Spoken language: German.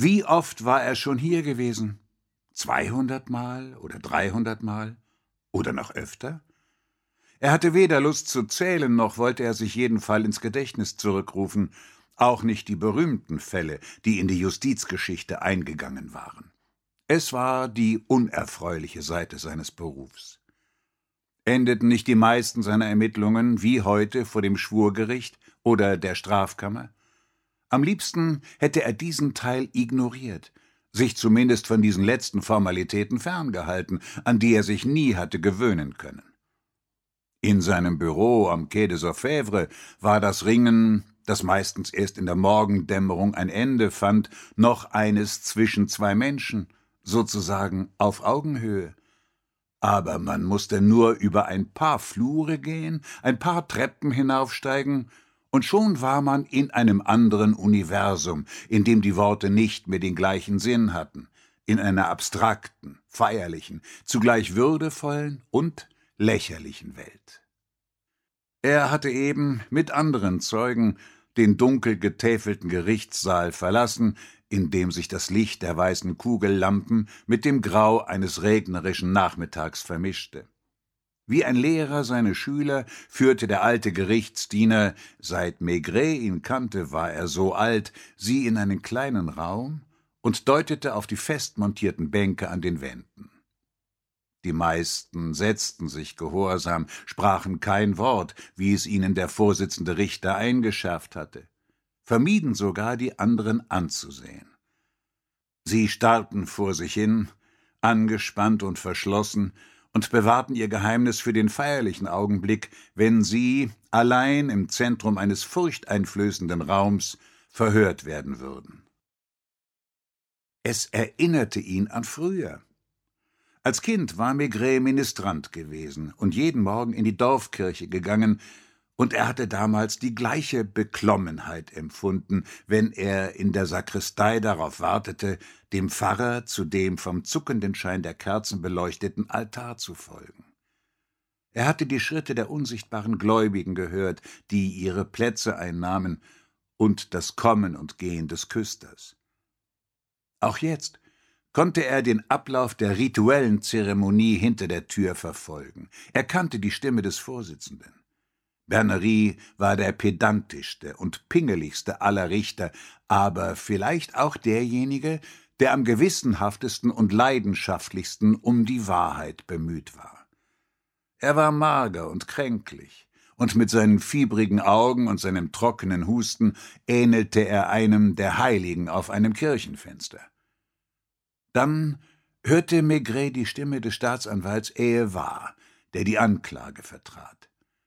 Wie oft war er schon hier gewesen? 200 Mal oder 300 Mal? Oder noch öfter? Er hatte weder Lust zu zählen, noch wollte er sich jeden Fall ins Gedächtnis zurückrufen, auch nicht die berühmten Fälle, die in die Justizgeschichte eingegangen waren. Es war die unerfreuliche Seite seines Berufs. Endeten nicht die meisten seiner Ermittlungen wie heute vor dem Schwurgericht oder der Strafkammer? Am liebsten hätte er diesen Teil ignoriert, sich zumindest von diesen letzten Formalitäten ferngehalten, an die er sich nie hatte gewöhnen können. In seinem Büro am Quai des Orfèvres war das Ringen, das meistens erst in der Morgendämmerung ein Ende fand, noch eines zwischen zwei Menschen, sozusagen auf Augenhöhe. Aber man musste nur über ein paar Flure gehen, ein paar Treppen hinaufsteigen, und schon war man in einem anderen Universum, in dem die Worte nicht mehr den gleichen Sinn hatten, in einer abstrakten, feierlichen, zugleich würdevollen und lächerlichen Welt. Er hatte eben mit anderen Zeugen den dunkel getäfelten Gerichtssaal verlassen, in dem sich das Licht der weißen Kugellampen mit dem Grau eines regnerischen Nachmittags vermischte. Wie ein Lehrer seine Schüler führte der alte Gerichtsdiener, seit Maigret ihn kannte, war er so alt, sie in einen kleinen Raum und deutete auf die fest montierten Bänke an den Wänden. Die meisten setzten sich gehorsam, sprachen kein Wort, wie es ihnen der vorsitzende Richter eingeschärft hatte, vermieden sogar, die anderen anzusehen. Sie starrten vor sich hin, angespannt und verschlossen, und bewahrten ihr Geheimnis für den feierlichen Augenblick, wenn sie, allein im Zentrum eines furchteinflößenden Raums, verhört werden würden. Es erinnerte ihn an früher. Als Kind war Maigret Ministrant gewesen und jeden Morgen in die Dorfkirche gegangen, und er hatte damals die gleiche Beklommenheit empfunden, wenn er in der Sakristei darauf wartete, dem Pfarrer zu dem vom zuckenden Schein der Kerzen beleuchteten Altar zu folgen. Er hatte die Schritte der unsichtbaren Gläubigen gehört, die ihre Plätze einnahmen, und das Kommen und Gehen des Küsters. Auch jetzt konnte er den Ablauf der rituellen Zeremonie hinter der Tür verfolgen. Er kannte die Stimme des Vorsitzenden. Bernery war der pedantischste und pingeligste aller Richter, aber vielleicht auch derjenige, der am gewissenhaftesten und leidenschaftlichsten um die Wahrheit bemüht war. Er war mager und kränklich, und mit seinen fiebrigen Augen und seinem trockenen Husten ähnelte er einem der Heiligen auf einem Kirchenfenster. Dann hörte Maigret die Stimme des Staatsanwalts Ehewar, der die Anklage vertrat.